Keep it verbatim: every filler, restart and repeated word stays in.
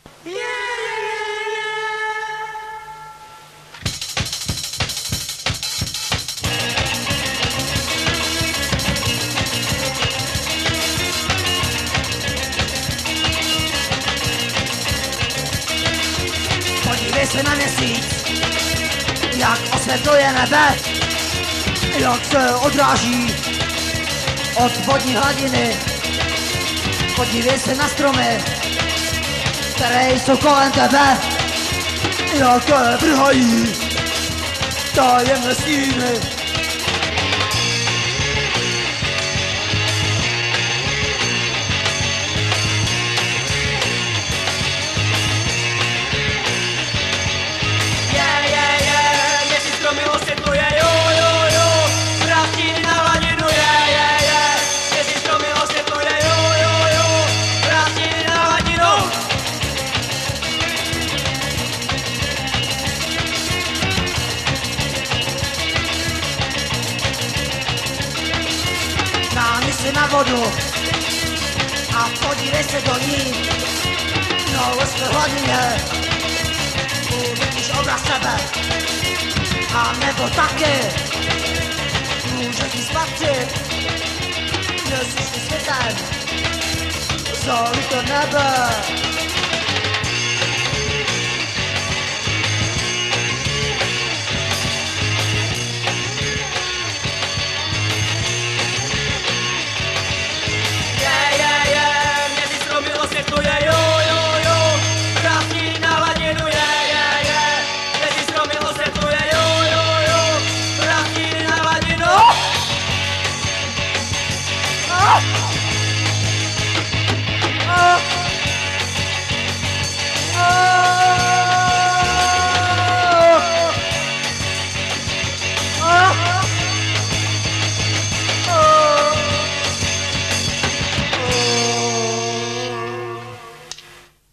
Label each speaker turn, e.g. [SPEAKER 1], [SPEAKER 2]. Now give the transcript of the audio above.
[SPEAKER 1] Podívej se na měsíc, jak osvětluje nebe, jak se odráží od vodní hladiny. Podívej se na stromy, které jsou kolem tebe, jak vrhají tajemné stíny. Na vodu a podívej se do ní, no ve hladině uvidíš obraz sebe, a nebo taky může ti spatřit, že jsi světem, zolí to nebe.